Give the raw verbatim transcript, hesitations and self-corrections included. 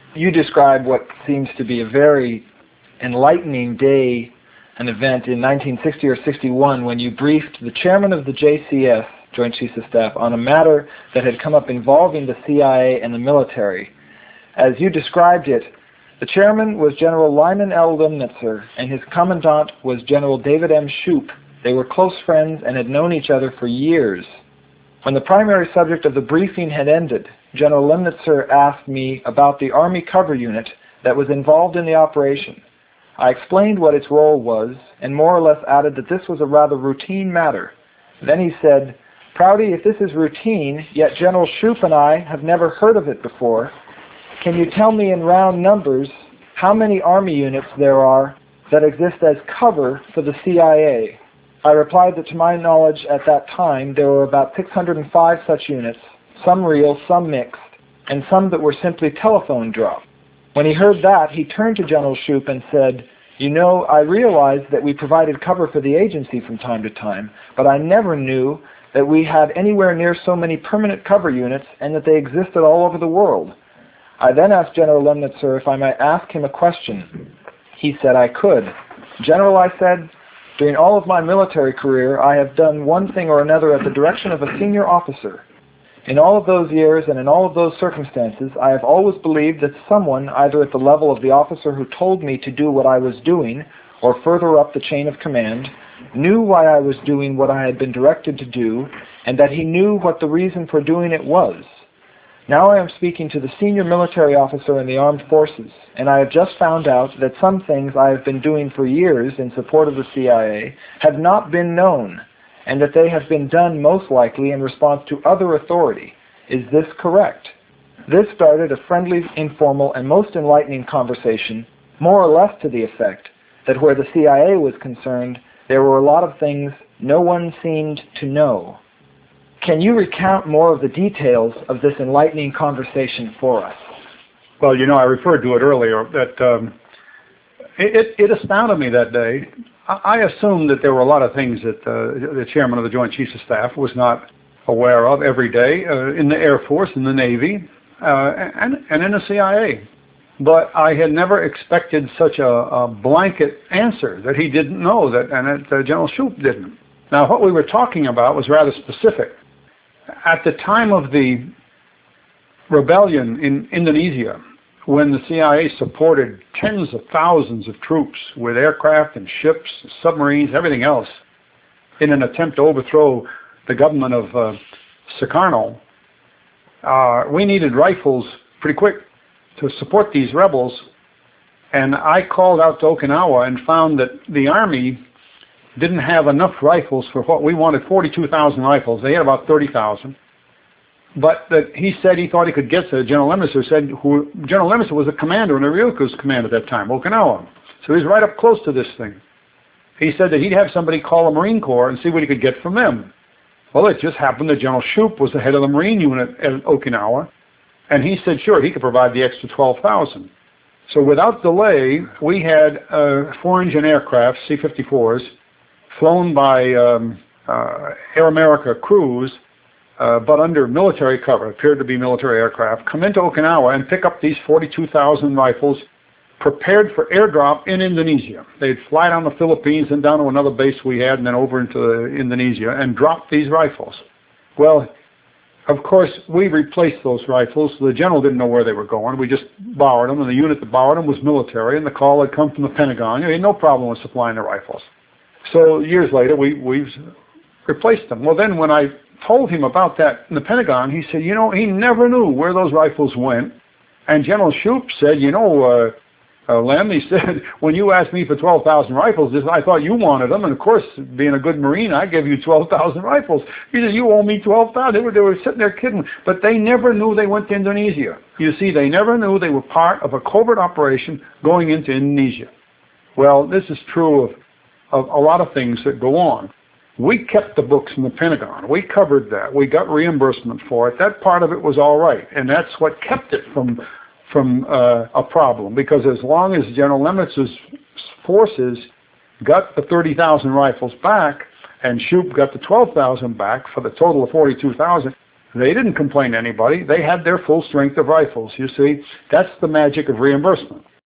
You describe what seems to be a very enlightening day, an event in nineteen sixty or sixty-one, when you briefed the chairman of the J C S, Joint Chiefs of Staff, on a matter that had come up involving the C I A and the military. As you described it, the chairman was General Lyman L. Lemnitzer, and his commandant was General David M. Shoup. They were close friends and had known each other for years. When the primary subject of the briefing had ended, General Lemnitzer asked me about the Army cover unit that was involved in the operation. I explained what its role was, and more or less added that this was a rather routine matter. Then he said, "Prouty, if this is routine, yet General Shoup and I have never heard of it before, can you tell me in round numbers how many Army units there are that exist as cover for the C I A?" I replied that to my knowledge at that time there were about six hundred five such units, some real, some mixed, and some that were simply telephone drop. When he heard that, he turned to General Shoup and said, "You know, I realized that we provided cover for the agency from time to time, but I never knew that we had anywhere near so many permanent cover units and that they existed all over the world." I then asked General Lemnitzer if I might ask him a question. He said I could. "General," I said, "during all of my military career, I have done one thing or another at the direction of a senior officer. In all of those years and in all of those circumstances, I have always believed that someone, either at the level of the officer who told me to do what I was doing, or further up the chain of command, knew why I was doing what I had been directed to do, and that he knew what the reason for doing it was. Now I am speaking to the senior military officer in the armed forces, and I have just found out that some things I have been doing for years in support of the C I A have not been known, and that they have been done most likely in response to other authority. Is this correct?" This started a friendly, informal, and most enlightening conversation, more or less to the effect that where the C I A was concerned, there were a lot of things no one seemed to know. Can you recount more of the details of this enlightening conversation for us? Well, you know, I referred to it earlier, that um, it, it astounded me that day. I, I assumed that there were a lot of things that uh, the chairman of the Joint Chiefs of Staff was not aware of every day uh, in the Air Force, in the Navy, uh, and, and in the C I A. But I had never expected such a, a blanket answer that he didn't know, that, and that uh, General Shoup didn't. Now, what we were talking about was rather specific. At the time of the rebellion in Indonesia, when the C I A supported tens of thousands of troops with aircraft and ships, submarines, everything else, in an attempt to overthrow the government of uh, Sukarno, uh, we needed rifles pretty quick to support these rebels. And I called out to Okinawa and found that the Army didn't have enough rifles for what we wanted, forty-two thousand rifles. They had about thirty thousand. But that he said he thought he could get to, General Lemnitzer said, who, General Lemnitzer was the commander in the Ryukyu's command at that time, Okinawa. So he's right up close to this thing. He said that he'd have somebody call the Marine Corps and see what he could get from them. Well, it just happened that General Shoup was the head of the Marine unit at Okinawa, and he said, sure, he could provide the extra twelve thousand. So without delay, we had uh, four-engine aircraft, C fifty-fours, flown by um, uh, Air America crews, uh, but under military cover, appeared to be military aircraft, come into Okinawa and pick up these forty-two thousand rifles prepared for airdrop in Indonesia. They'd fly down the Philippines and down to another base we had and then over into Indonesia and drop these rifles. Well, of course, we replaced those rifles. The general didn't know where they were going. We just borrowed them, and the unit that borrowed them was military, and the call had come from the Pentagon. He had no problem with supplying the rifles. So years later, we, we've replaced them. Well, then when I told him about that in the Pentagon, he said, you know, he never knew where those rifles went. And General Shoup said, you know, uh, uh, Lem, he said, when you asked me for twelve thousand rifles, this, I thought you wanted them. And of course, being a good Marine, I gave you twelve thousand rifles. He said, you owe me twelve thousand. They were, they were sitting there kidding. But they never knew they went to Indonesia. You see, they never knew they were part of a covert operation going into Indonesia. Well, this is true of of a lot of things that go on. We kept the books in the Pentagon. We covered that. We got reimbursement for it. That part of it was all right, and that's what kept it from from uh, a problem, because as long as General Lemnitzer's forces got the thirty thousand rifles back and Shoup got the twelve thousand back for the total of forty-two thousand, They didn't complain to anybody. They had their full strength of rifles. You see, that's the magic of reimbursement.